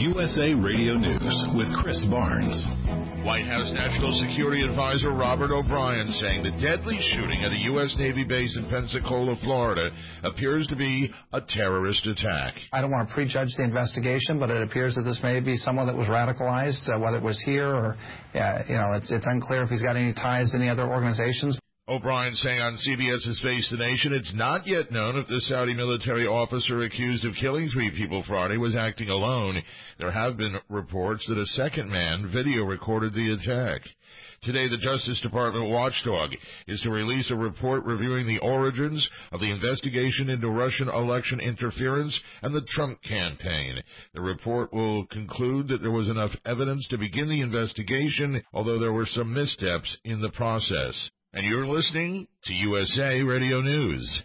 USA Radio News with Chris Barnes. White House National Security Advisor Robert O'Brien saying the deadly shooting at a U.S. Navy base in Pensacola, Florida, appears to be a terrorist attack. I don't want to prejudge the investigation, but it appears that this may be someone that was radicalized, whether it was here or, it's unclear if he's got any ties to any other organizations. O'Brien saying on CBS's Face the Nation, it's not yet known if the Saudi military officer accused of killing 3 people Friday was acting alone. There have been reports that a second man video recorded the attack. Today, the Justice Department watchdog is to release a report reviewing the origins of the investigation into Russian election interference and the Trump campaign. The report will conclude that there was enough evidence to begin the investigation, although there were some missteps in the process. And you're listening to USA Radio News.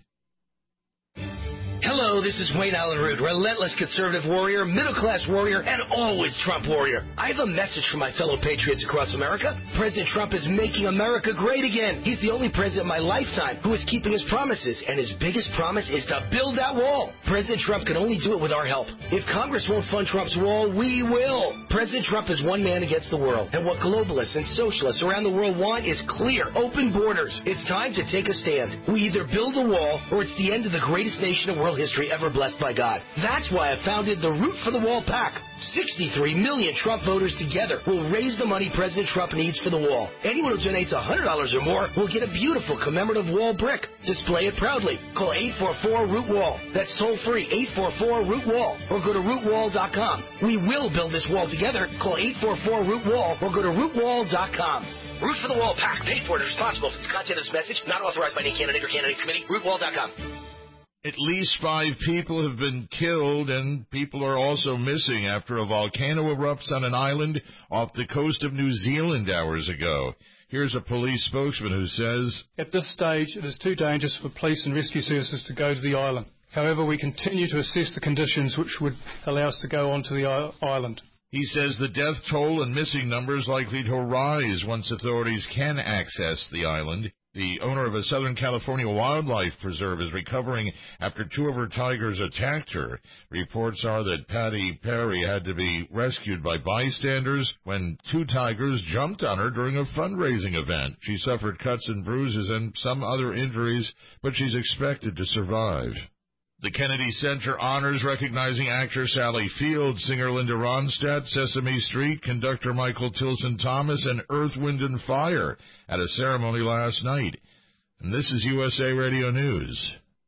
Hello, this is Wayne Allen Root, relentless conservative warrior, middle-class warrior, and always Trump warrior. I have a message for my fellow patriots across America. President Trump is making America great again. He's the only president in my lifetime who is keeping his promises, and his biggest promise is to build that wall. President Trump can only do it with our help. If Congress won't fund Trump's wall, we will. President Trump is one man against the world, and what globalists and socialists around the world want is clear, open borders. It's time to take a stand. We either build a wall, or it's the end of the greatest nation in world history ever blessed by God. That's why I founded the Root for the Wall PAC. 63 million Trump voters together will raise the money President Trump needs for the wall. Anyone who donates $100 or more will get a beautiful commemorative wall brick. Display it proudly. Call 844-ROOT-WALL. That's toll free, 844-ROOT-WALL, or go to rootwall.com. We will build this wall together. Call 844-ROOT-WALL or go to rootwall.com. Root for the Wall PAC, paid for and responsible for the content of this message, not authorized by any candidate or candidates committee. rootwall.com. At least 5 people have been killed, and people are also missing after a volcano erupts on an island off the coast of New Zealand hours ago. Here's a police spokesman who says, "At this stage, it is too dangerous for police and rescue services to go to the island. However, we continue to assess the conditions which would allow us to go onto the island." He says the death toll and missing numbers likely to rise once authorities can access the island. The owner of a Southern California wildlife preserve is recovering after 2 of her tigers attacked her. Reports are that Patty Perry had to be rescued by bystanders when 2 tigers jumped on her during a fundraising event. She suffered cuts and bruises and some other injuries, but she's expected to survive. The Kennedy Center honors recognizing actor Sally Field, singer Linda Ronstadt, Sesame Street, conductor Michael Tilson Thomas, and Earth, Wind, and Fire at a ceremony last night. And this is USA Radio News.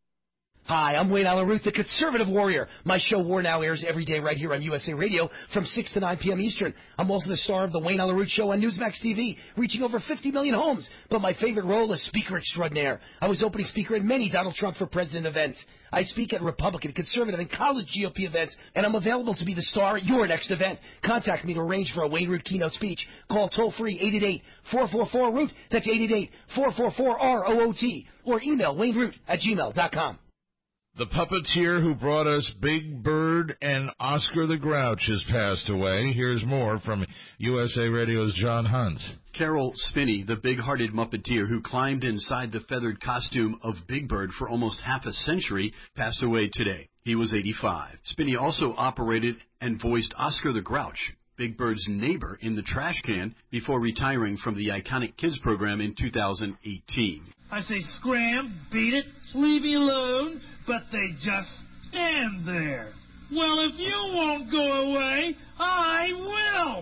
Hi, I'm Wayne Allen Root, the conservative warrior. My show War Now airs every day right here on USA Radio from 6 to 9 p.m. Eastern. I'm also the star of the Wayne Allen Root Show on Newsmax TV, reaching over 50 million homes. But my favorite role is speaker extraordinaire. I was opening speaker at many Donald Trump for President events. I speak at Republican, conservative, and college GOP events, and I'm available to be the star at your next event. Contact me to arrange for a Wayne Root keynote speech. Call toll-free 888-444-ROOT. That's 888-444-ROOT. Or email wayneroot@gmail.com. The puppeteer who brought us Big Bird and Oscar the Grouch has passed away. Here's more from USA Radio's John Hunt. Carol Spinney, the big-hearted Muppeteer who climbed inside the feathered costume of Big Bird for almost half a century, passed away today. He was 85. Spinney also operated and voiced Oscar the Grouch, Big Bird's neighbor in The Trash Can, before retiring from the iconic kids program in 2018. I say, scram, beat it, leave me alone, but they just stand there. Well, if you won't go away, I will.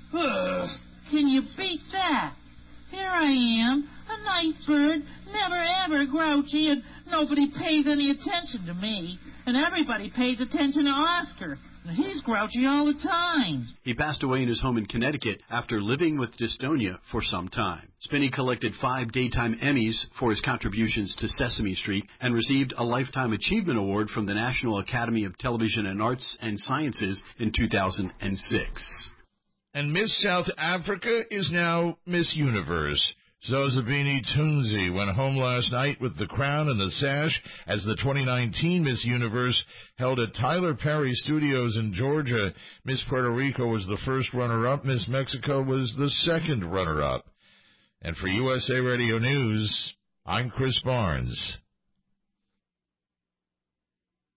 Can you beat that? Here I am, a nice bird, never ever grouchy, and nobody pays any attention to me. And everybody pays attention to Oscar. He's grouchy all the time. He passed away in his home in Connecticut after living with dystonia for some time. Spinney collected 5 Daytime Emmys for his contributions to Sesame Street and received a Lifetime Achievement Award from the National Academy of Television and Arts and Sciences in 2006. And Miss South Africa is now Miss Universe. Zozibini Tunzi went home last night with the crown and the sash as the 2019 Miss Universe held at Tyler Perry Studios in Georgia. Miss Puerto Rico was the first runner-up. Miss Mexico was the second runner-up. And for USA Radio News, I'm Chris Barnes.